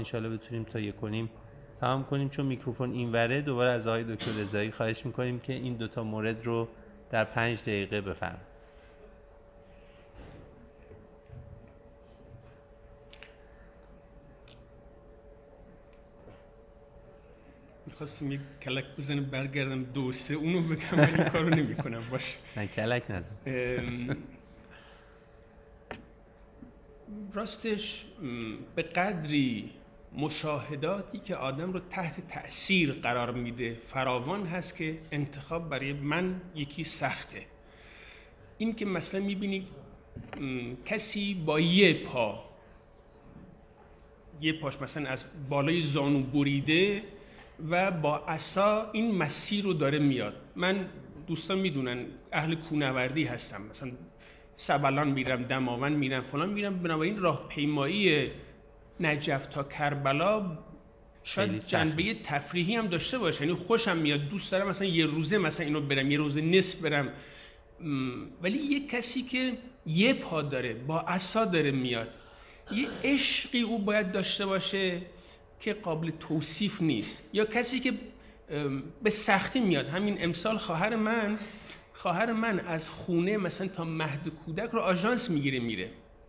انشالله بتونیم تا 1:30 تمام کنیم. چون میکروفون اینوره، دوباره از آقای دکتر رضایی خواهش میکنیم که این دوتا مورد رو در 5 دقیقه بفرمایید. میخواستم یک کلک بزنم برگردم 2 3 اونو بگم، ولی این کارو نمی کنم. باشه نه کلک نزن. راستش به قدری مشاهداتی که آدم رو تحت تأثیر قرار میده فراوان هست که انتخاب برای من یکی سخته. این که مثلا میبینی کسی با یه پاش مثلا از بالای زانو بریده و با عصا این مسیر رو داره میاد. من دوستان میدونن اهل کوهنوردی هستم، مثلا سبلان میرم، دماوند میرم، فلان میرم. بنابراین راهپیمایی نجف تا کربلا شاید جنبه تفریحی هم داشته باشه، یعنی خوشم میاد، دوست دارم مثلا یه روزه مثلا اینو برم، یه روزه نصف برم. ولی یه کسی که یه پا داره با عصا داره میاد، یه عشقی او باید داشته باشه که قابل توصیف نیست. یا کسی که به سختی میاد. همین امسال خواهر من از خونه مثلا تا مهد کودک رو آژانس میگیره میره،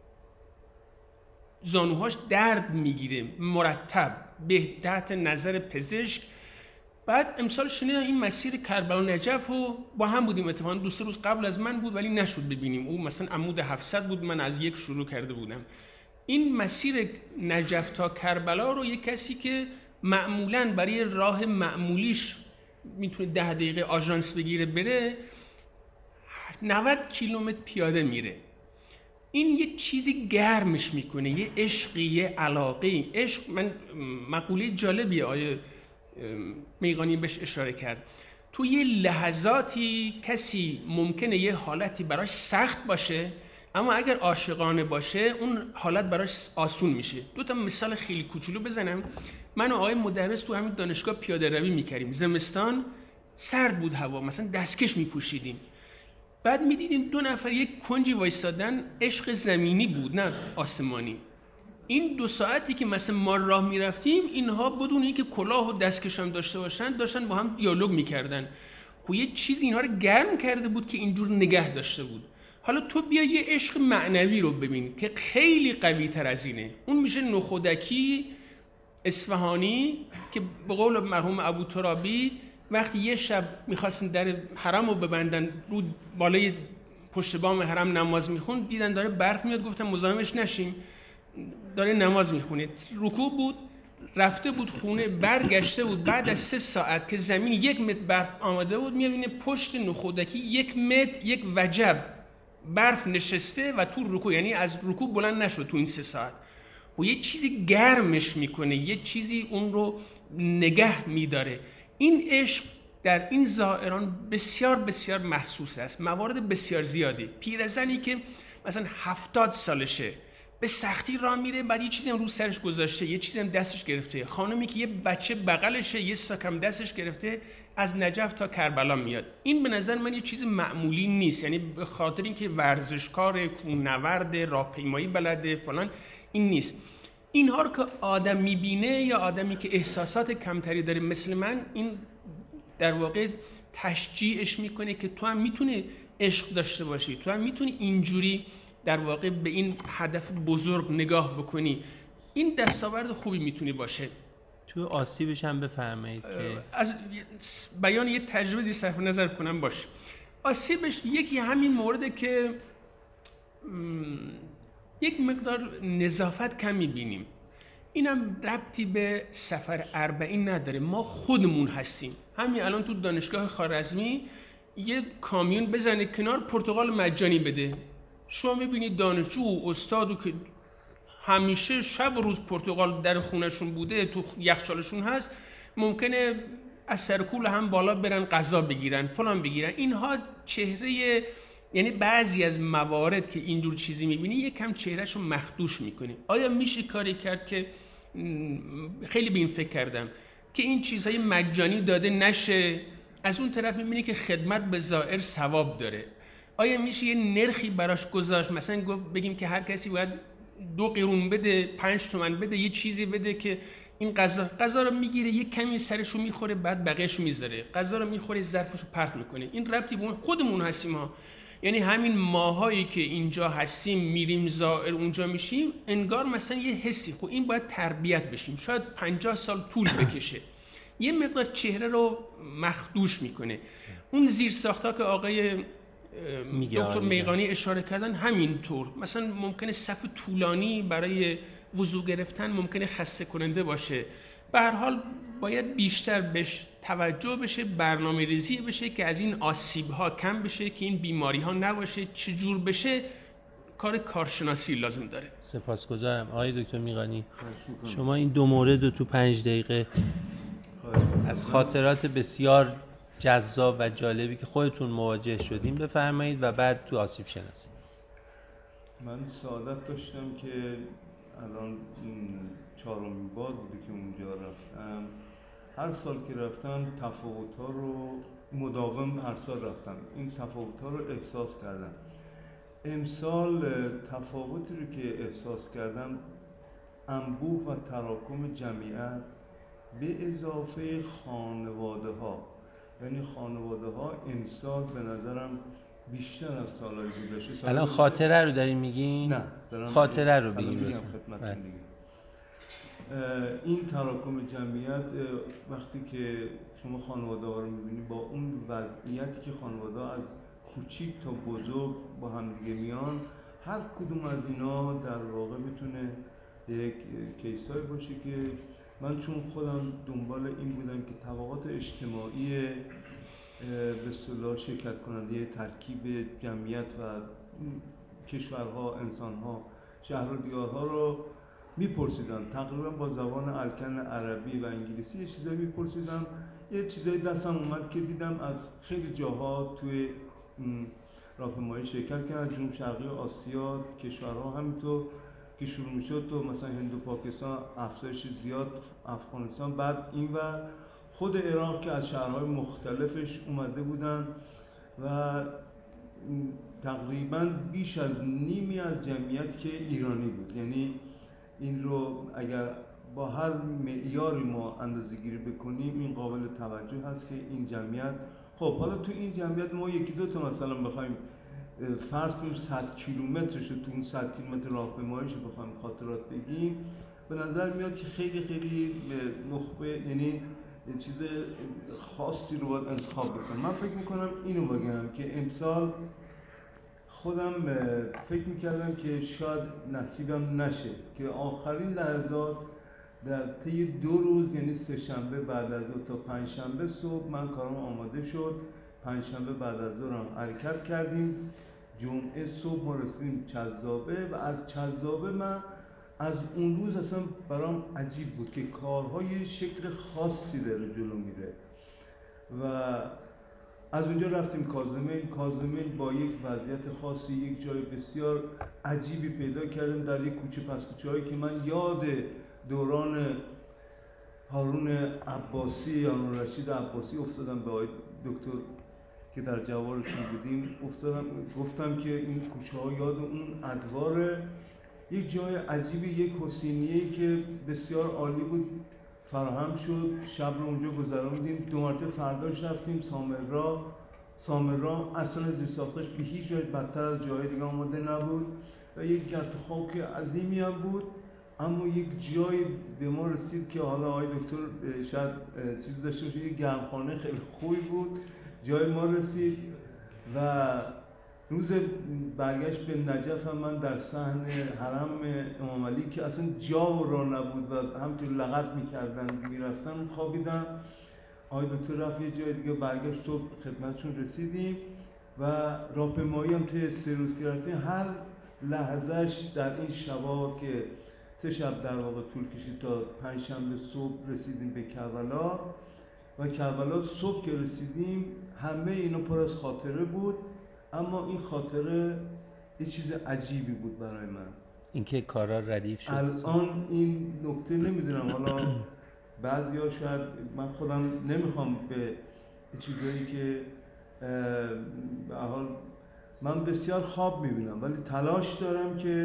زانوهاش درد میگیره مرتب به تحت نظر پزشک. بعد امسال شنیدم این مسیر کربلا و نجف رو با هم بودیم، اتفاقا 2-3 روز قبل از من بود ولی نشد ببینیم. او مثلا عمود 700 بود، من از 1 شروع کرده بودم. این مسیر نجف تا کربلا رو یک کسی که معمولاً برای راه معمولیش میتونه 10 دقیقه آژانس بگیره بره، 90 کیلومتر پیاده میره. این یه چیزی گرمش میکنه، یه عشقی، یه علاقه. عشق، من مقوله جالبیه آیه میغانی بهش اشاره کرد. تو یه لحظاتی کسی ممکنه یه حالتی براش سخت باشه، اما اگر عاشقانه باشه اون حالت براش آسون میشه. 2 تا مثال خیلی کوچولو بزنم. من و آقای مدرس تو همین دانشگاه پیاده روی میکردیم. زمستان سرد بود هوا، مثلا دستکش میپوشیدیم. بعد میدیدیم 2 نفر یک کنجی وایسادن، عشق زمینی بود نه آسمانی. این 2 ساعتی که مثلا ما راه میرفتیم، اینها بدون اینکه کلاه و دستکش هم داشته باشن داشتن با هم دیالوگ میکردن. خب یه چیزی اینها رو گرم کرده بود که اینجور نگه داشته بود. حالا تو بیا یه عشق معنوی رو ببین که خیلی قوی تر از اینه. اون میشه نخودکی اصفهانی که به قول مرحوم ابو ترابی وقتی یه شب میخواستن در حرم رو ببندن، رو بالای پشت بام حرم نماز میخون، دیدن داره برف میاد، گفتن مزاحمش نشیم، داره نماز میخونه. رکوع بود، رفته بود خونه، برگشته بود بعد از 3 ساعت که زمین 1 متر برف آمده بود، میبینه پشت نخودکی 1 متر یک وجب برف نشسته و تو رکوع، یعنی از رکوع بلند نشد تو این 3 ساعت. و یه چیزی گرمش میکنه، یه چیزی اون رو نگه میداره. این عشق در این زائران بسیار بسیار محسوس است. موارد بسیار زیادی. پیرزنی که مثلا 70 سالشه به سختی راه میره، بعد یه چیزی هم رو سرش گذاشته، یه چیزی هم دستش گرفته. خانمی که یه بچه بغلشه، یه ساکم دستش گرفته، از نجف تا کربلا میاد. این به نظر من یه چیز معمولی نیست. یعنی به خاطر اینکه ورزشکار، کوهنورد، راهپیمایی بلده فلان، این نیست. اینها رو که آدم میبینه یا آدمی که احساسات کمتری داره مثل من، این در واقع تشجیعش میکنه که تو هم میتونی عشق داشته باشی، تو هم میتونی اینجوری در واقع به این هدف بزرگ نگاه بکنی. این دستاورد خوبی میتونی باشه. تو آسیبش هم بفرمایید که از بیان یه تجربه صرف نظر کنم باشه. آسیبش یکی همین مورده که یک مقدار نظافت کم می‌بینیم. اینم ربطی به سفر 40 نداره، ما خودمون هستیم. همین الان تو دانشگاه خوارزمی یه کامیون بزنه کنار، پرتقال مجانی بده. شما می‌بینید دانشجو استادو که همیشه شب و روز پرتقال در خونه‌شون بوده، تو یخچالشون هست، ممکنه از سرکول هم بالا برن غذا بگیرن، فلان بگیرن. اینها چهره، یعنی بعضی از موارد که اینجور چیزی میبینی یکم چهرهشو مخدوش میکنی. آیا میشه کاری کرد که خیلی به این فکر کردم که این چیزهای مجانی داده نشه؟ از اون طرف میبینی که خدمت به زائر ثواب داره. آیا میشه یه نرخی براش گذاشت؟ مثلا بگیم که هر کسی باید 2 قرون بده، 5 تومن بده، یه چیزی بده که این غذا رو میگیره، یه کمی سرشو میخوره، بعد بقیه‌شو میذاره، غذا رو میخوره، ظرفشو پرت میکنه. این ربطی به خودمون هستیم ها. یعنی همین ماهایی که اینجا هستیم، میریم زائر اونجا میشیم، انگار مثلا یه حسی، خب این باید تربیت بشیم، شاید 50 سال طول بکشه، یه مقدار چهره رو مخدوش میکنه. اون زیر ساخت‌ها که آقای دکتر میغانی اشاره کردن همینطور، مثلا ممکنه صف طولانی برای وضو گرفتن ممکنه خسته کننده باشه. به هر حال باید بیشتر بهش توجه بشه، برنامه ریزی بشه که از این آسیب ها کم بشه، که این بیماری ها نباشه. چجور بشه کار کارشناسی لازم داره. سپاسگزارم. آقای دکتر میغانی، شما این 2 مورد رو تو 5 دقیقه از خاطرات بسیار جذاب و جالبی که خودتون مواجه شدیم بفرمایید و بعد تو آسیب شناسی. من سعادت داشتم که الان 4مین بار بوده که اونجا رفتم. هر سال که رفتم تفاوت‌ها رو مداوم هر سال رفتم، این تفاوت‌ها رو احساس کردم. امسال تفاوتی رو که احساس کردم انبوه و تراکم جمعیت به اضافه خانواده‌ها، یعنی خانواده‌ها امسال به نظرم بیشتر از سال‌های گذشته. الان خاطره رو دارین میگین؟ نه، خاطره رو بگیم خدمتتون دیگه. این تراکم جمعیت وقتی که شما خانواده‌ها رو می‌بینید با اون وضعیتی که خانواده‌ها از کوچیک تا بزرگ با هم دیگه میان، هر کدوم از اینا در واقع میتونه یک کیسایی باشه که من چون خودم دنبال این بودم که طبقات اجتماعی به اصطلاح شرکت کننده ترکیب جمعیت و کشورها، انسانها، شهر و دیارها رو میپرسیدن، تقریبا با زبان الکن عربی و انگلیسی یه چیزایی میپرسیدم. یه چیزایی دستم اومد که دیدم از خیلی جاها توی راهپیمایی شرکت کردن، جنوب شرقی آسیا کشورها همینطور که شروع میشد تو مثلا هند و پاکستان افزایش زیاد، افغانستان، بعد این و خود عراق که از شهرهای مختلفش اومده بودن و تقریبا بیش از نیمی از جمعیت که ایرانی بود. یعنی این رو اگر با هر معیاری ما اندازه‌گیری بکنیم این قابل توجه هست که این جمعیت، خب حالا تو این جمعیت ما یکی دو تا مثلا بخوایم فرض کنیم 100 کیلومترش رو، تو اون 100 کیلومتر راهپیماییش رو بخوایم خاطرات بگیم، به نظر میاد که خیلی خیلی نخبه، یعنی چیز خاصی رو باید انتخاب بکنم. من فکر میکنم اینو بگم که امسال خودم فکر میکردم که شاید نصیبم نشه، که آخرین لحظات در طی 2 روز، یعنی 3 شنبه بعد از ظهر تا 5 شنبه صبح من کارم آماده شد، 5 شنبه بعد از ظهر هم حرکت کردیم، جمعه صبح ما رسیدیم چذابه و از چذابه من از اون روز اصلا برام عجیب بود که کارهای شکل خاصی داره جلو میره و از اونجا رفتیم کاظمین با یک وضعیت خاصی، یک جای بسیار عجیبی پیدا کردیم در یک کوچه پس کوچه هایی که من یاد دوران هارون عباسی یا رشید عباسی افتادم، به آقای دکتر که در جوارشون بودیم افتادم، گفتم که این کوچه ها یاد اون ادوار یک جای عجیبی، یک حسینیه‌ای که بسیار عالی بود فراهم شد. شب رو اونجا گذروندیم. 2 مرتبه فرداش رفتیم سامرا اصلا زیرساختاش به هیچ جای بدتر از جای دیگه آماده نبود و یک گرد خاک عظیمی هم بود، اما یک جای به ما رسید که حالا آقای دکتر شاید چیز داشته باشه، یک گرمخانه خیلی خوبی بود جای ما رسید و روز برگشت به نجف هم من در صحن حرم امام علی که اصلا جا و راه نبود و همینطور لغت میکردن میرفتن خوابیدم. آقای دکتر رفت یه جای دیگه، برگشت صبح خدمتشون رسیدیم و راهپیمایی هم توی 3 روز که رفتیم هر لحظهش در این شبا که 3 شب در واقع طول کشید تا 5 شنبه صبح رسیدیم به کربلا و کربلا صبح که رسیدیم همه اینا پر از خاطره بود، اما این خاطره یه چیز عجیبی بود برای من، اینکه کارا ردیف شد. الان این نکته نمیدونم، حالا بعضیا شاید، من خودم نمیخوام به چیزایی که به حال من بسیار خواب میبینم ولی تلاش دارم که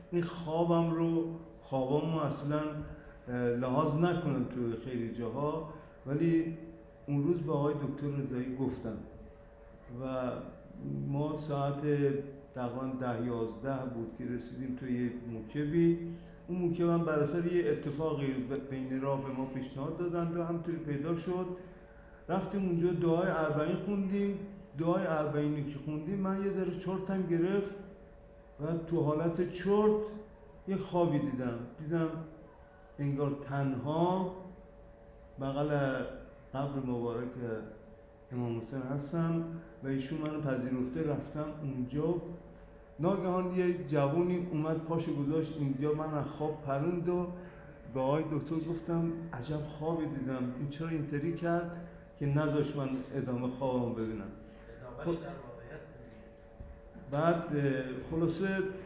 این خوابامو اصلا لحاظ نکنم تو خیلی جاها، ولی اون روز به آقای دکتر رضایی گفتم و ما ساعت تقریبا 10-11 بود که رسیدیم توی یه موکبی. اون موکب هم بر اثر یه اتفاقی بین راه به ما پیشنهاد دادن و همطوری پیدا شد. رفتیم اونجا دعای اربعین خوندیم. دعای اربعینی که خوندیم من یه ذره چرتم گرفت و تو حالت چرت یه خوابی دیدم انگار تنها بغل قبر مبارک امام حسین هستم و ایشون منو پذیرفته. رفتم اونجا، ناگهان یه جوونی اومد پاشو گذاشت اینجا، من از خواب پروند و به آقای دکتر گفتم عجب خوابی دیدم، این چرا اینطوری کرد که نذاشت من ادامه خوابم ببینم. بعد خلاصه